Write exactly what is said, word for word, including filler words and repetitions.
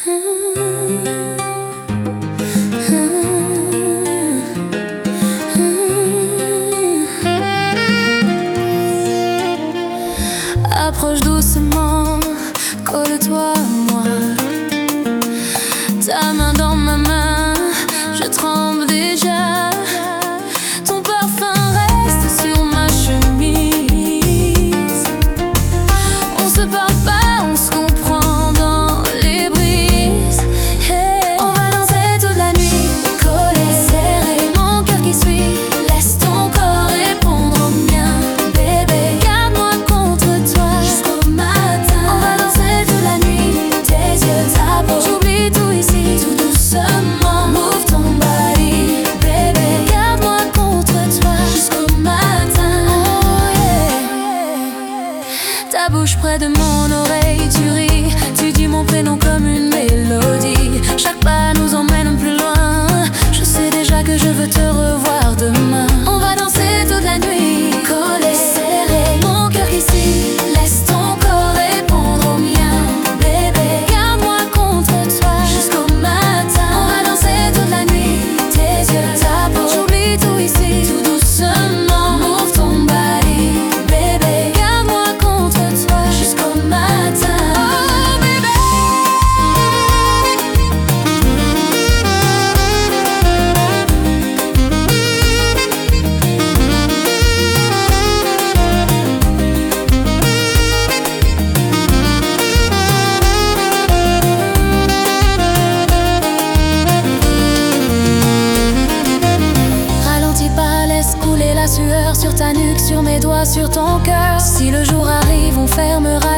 Approche doucement, colle-toi à moi. Ta main dans ma main, je tremble déjà. Ton parfum reste sur ma chemise. On se parle pas, on se comprend dans les brises. Hey. On va danser toute la nuit, collé, serré, mon cœur qui suit. Laisse ton corps répondre au mien, bébé. Garde-moi contre toi jusqu'au matin. On va danser toute la nuit, tes yeux, ta peau. J'oublie tout ici, tout doucement. Move ton body, bébé. Garde-moi contre toi jusqu'au matin. Oh yeah. Ta bouche près de mon oreille, tu ris. Tu dis mon prénom comme une mélodie. Chaque pas nous emmène plus loin. Je sais déjà que je veux te revoir demain. On va danser toute la nuit, collé, serré, mon cœur ici. Laisse ton corps répondre au mien, bébé. Garde-moi contre toi jusqu'au matin. On va danser toute la nuit, tes yeux, ta peau. J'oublie tout ici, tout doucement. Move ton body, bébé. Garde-moi contre toi jusqu'au matin. Oh bébé. Ralentis pas, laisse couler la sueur sur ta nuque, sur mes doigts, sur ton cœur. Si le jour arrive, on fermera